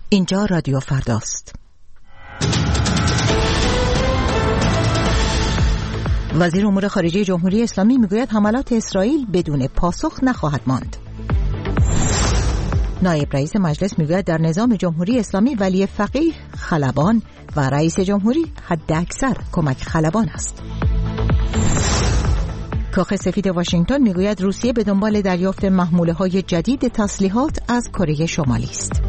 اینجا رادیو فرداست. وزیر امور خارجه جمهوری اسلامی میگوید حملات اسرائیل بدون پاسخ نخواهد ماند. نایب رئیس مجلس میگوید در نظام جمهوری اسلامی ولی فقیه خلبان و رئیس جمهوری حداکثر کمک خلبان است. کاخ سفید واشنگتن میگوید روسیه به دنبال دریافت محموله‌های جدید تسلیحات از کره شمالی است.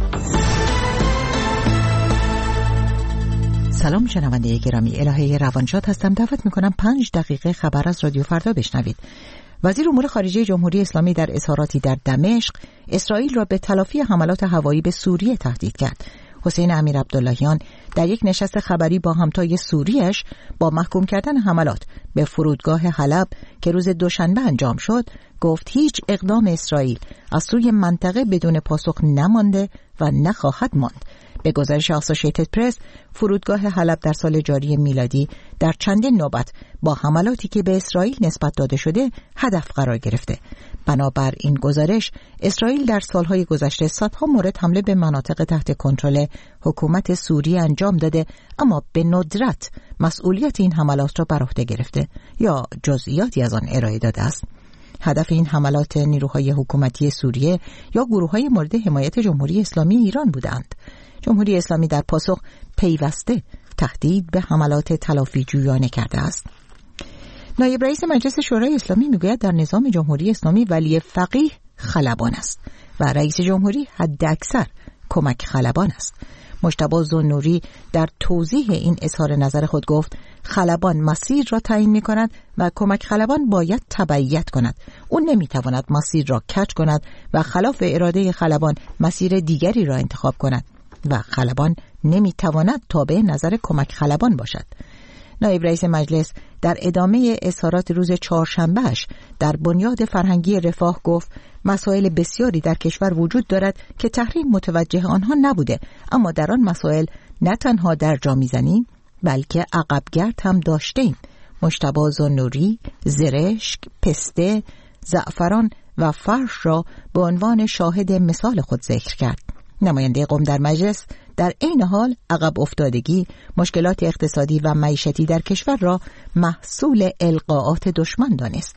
سلام شنونده گرامی، الهه روانشاد هستم. دعوت میکنم 5 دقیقه خبر از رادیو فردا بشنوید. وزیر امور خارجه جمهوری اسلامی در اظهاراتی در دمشق اسرائیل را به تلافی حملات هوایی به سوریه تهدید کرد. حسین امیرعبداللهیان در یک نشست خبری با همتای سوریش با محکوم کردن حملات به فرودگاه حلب که روز دوشنبه انجام شد گفت هیچ اقدام اسرائیل از سوی منطقه بدون پاسخ نمانده و نخواهد ماند. به گزارش آسوشیتد پرس، فرودگاه حلب در سال جاری میلادی در چندین نوبت با حملاتی که به اسرائیل نسبت داده شده هدف قرار گرفته. بنابر این گزارش، اسرائیل در سالهای گذشته صدها مورد حمله به مناطق تحت کنترل حکومت سوریه انجام داده، اما به ندرت مسئولیت این حملات را بر عهده گرفته یا جزئیاتی از آن ارائه داده است. هدف این حملات نیروهای حکومتی سوریه یا گروه‌های مورد حمایت جمهوری اسلامی ایران بودند. جمهوری اسلامی در پاسخ پیوسته تهدید به حملات تلافی جویانه کرده است. نایب رئیس مجلس شورای اسلامی میگوید در نظام جمهوری اسلامی ولی فقیه خلبان است و رئیس جمهوری حداکثر کمک خلبان است. مجتبی ذوالنوری در توضیح این اظهار نظر خود گفت خلبان مسیر را تعیین می کند و کمک خلبان باید تبعیت کند. او نمی تواند مسیر را کج کند و خلاف اراده خلبان مسیر دیگری را انتخاب کند و خلبان نمی تواند تابع نظر کمک خلبان باشد. نایب رئیس مجلس در ادامه اظهارات روز چهارشنبهش در بنیاد فرهنگی رفاه گفت مسائل بسیاری در کشور وجود دارد که تحریم متوجه آنها نبوده، اما در آن مسائل نه تنها در جا میزنیم بلکه عقبگرد هم داشتیم. مجتبی ذوالنوری زرشک، پسته، زعفران و فرش را به عنوان شاهد مثال خود ذکر کرد. نماینده قم در مجلس در عین حال عقب افتادگی، مشکلات اقتصادی و معیشتی در کشور را محصول القاءات دشمن دانست.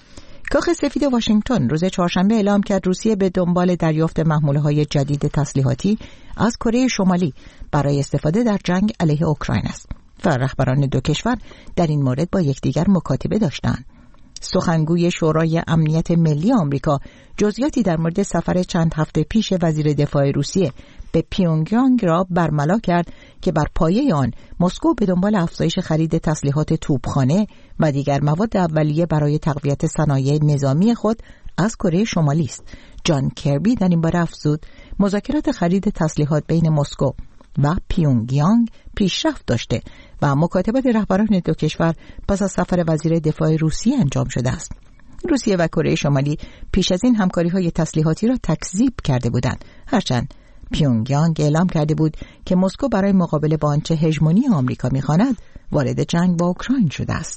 کاخ سفید واشنگتن روز چهارشنبه اعلام کرد روسیه به دنبال دریافت محموله‌های جدید تسلیحاتی از کره شمالی برای استفاده در جنگ علیه اوکراین است و رهبران دو کشور در این مورد با یکدیگر مکاتبه داشتند. سخنگوی شورای امنیت ملی آمریکا جزئیاتی در مورد سفر چند هفته پیش وزیر دفاع روسیه به پیونگیانگ را برملا کرد که بر پایه آن مسکو به دنبال افزایش خرید تسلیحات توپخانه و دیگر مواد اولیه برای تقویت صنایع نظامی خود از کره شمالی است. جان کربی در این باره افزود مذاکرات خرید تسلیحات بین مسکو و پیونگیانگ پیشرفت داشته و مکاتبات رهبران دو کشور پس از سفر وزیر دفاع روسیه انجام شده است. روسیه و کره شمالی پیش از این همکاری‌های تسلیحاتی را تکذیب کرده بودند، هرچند پیونگیانگ اعلام کرده بود که مسکو برای مقابله با آنچه هژمونی آمریکا می‌خواند وارد جنگ با اوکراین شده است.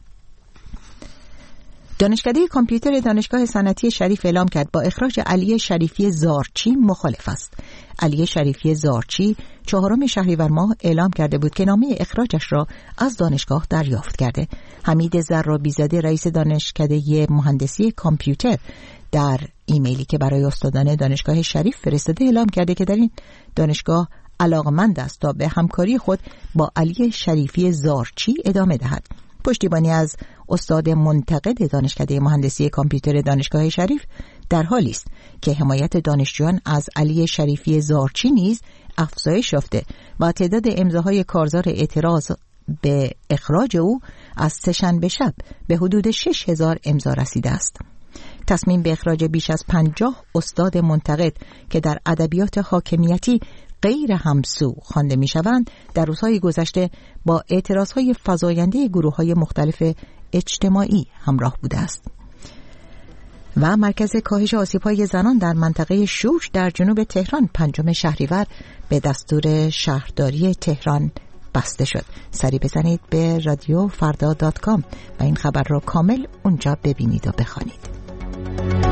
دانشکده کامپیوتر دانشگاه صنعتی شریف اعلام کرد با اخراج علی شریفی زارچی مخالف است. علی شریفی زارچی 4 شهریور ماه اعلام کرده بود که نامه اخراجش را از دانشگاه دریافت کرده. حمید زرابی‌زاده رئیس دانشکده مهندسی کامپیوتر در ایمیلی که برای استادان دانشگاه شریف فرستاده اعلام کرده که در این دانشگاه علاقمند است تا به همکاری خود با علی شریفی زارچی ادامه دهد. پشتیبانی از استاد منتقد دانشکده مهندسی کامپیوتر دانشگاه شریف در حالی است که حمایت دانشجویان از علی شریفی زارچی نیز افزایش یافته و تعداد امضاهای کارزار اعتراض به اخراج او از سه‌شنبه شب به حدود 6000 امضا رسیده است. تصمیم به اخراج بیش از 50 استاد منتقد که در ادبیات حاکمیتی غیر همسو خوانده می‌شوند در روزهای گذشته با اعتراضهای فزاینده گروه‌های مختلف اجتماعی همراه بوده است. و مرکز کاهش آسیب‌های زنان در منطقه شوش در جنوب تهران 5 شهریور به دستور شهرداری تهران بسته شد. سری بزنید به رادیوفردا.com و این خبر را کامل اونجا ببینید و بخوانید.